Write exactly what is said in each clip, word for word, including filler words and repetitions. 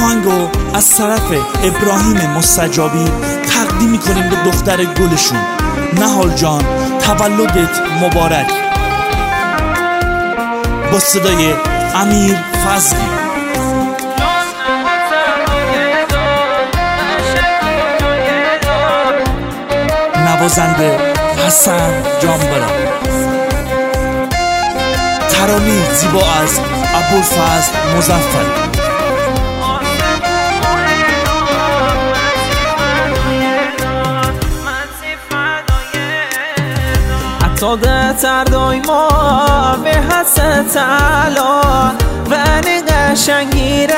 آهنگو از طرف ابراهیم مستجابی تقدیم میکنیم به دختر گلشون. نهال جان تولدت مبارک. با صدای امیر فضلی. نوازنده حسن جانبرا. ترانه زیبا از ابوالفضل مظفری. تا تردای ما به حس تلا و قشنگیره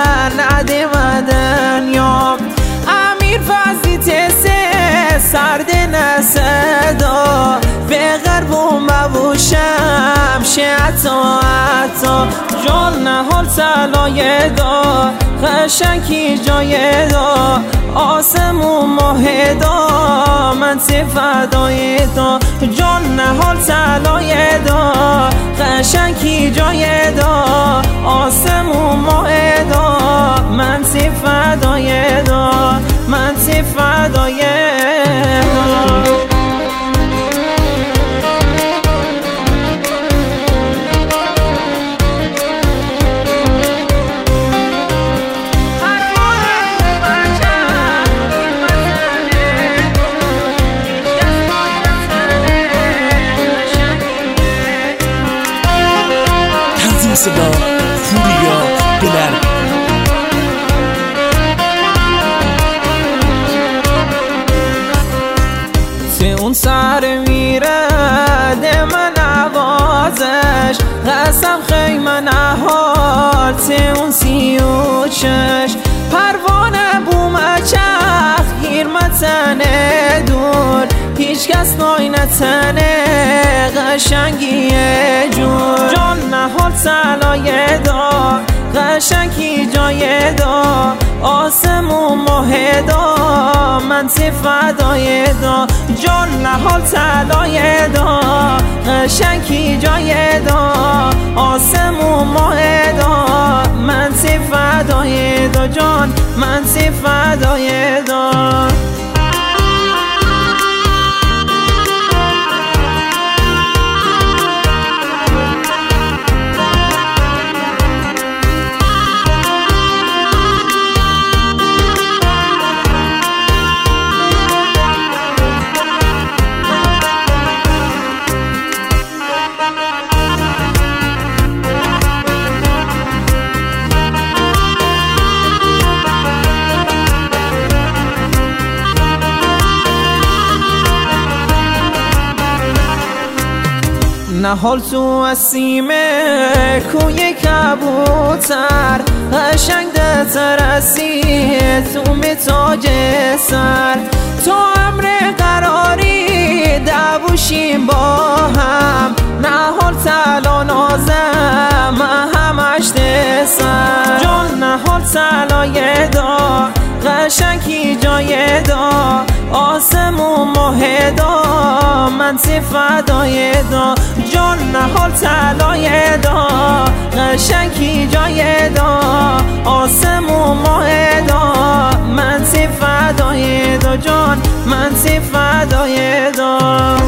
ندیمدن یا امیر فضلی تسه سرد نسدا به غرب و مبوشم شعتا عطا جان نهال تلای دا قشنگی جای دا آسمون ماه دا من سی فدای دا جان نهال تلای دا قشنگی جای دا آسمون ماه دا من سی فدای دا من سی فدای دا. صدا فوریا دلر. سی اون سر میره ده من نوازش قسم خیمه نهال سی اون سی و چش پروانه بومه چخ گیر متنه دور هیچ کس نای نتنه قشنگیه جور جان نهال تلای دا قشنگی جای دا آسمون ماه دا من سی فدای دا جان نهال تلای دا قشنگی جای دا آسمون ماه دا من سی فدای دا جان من سی فدای دا. نهال تو اسیمه کوی کبوتر قشنگ ده ترسی تو می تاج سر تو امر قراری دبوشیم با هم نهال تلا نازم همش ده سر جان نهال تلای دا قشنگی جای دا آسمون ماه دا من سی فدای دا جان نهال تلای دا قشنگی جای دا آسمون ماه دا من سی فدای دا جان من سی فدای دا.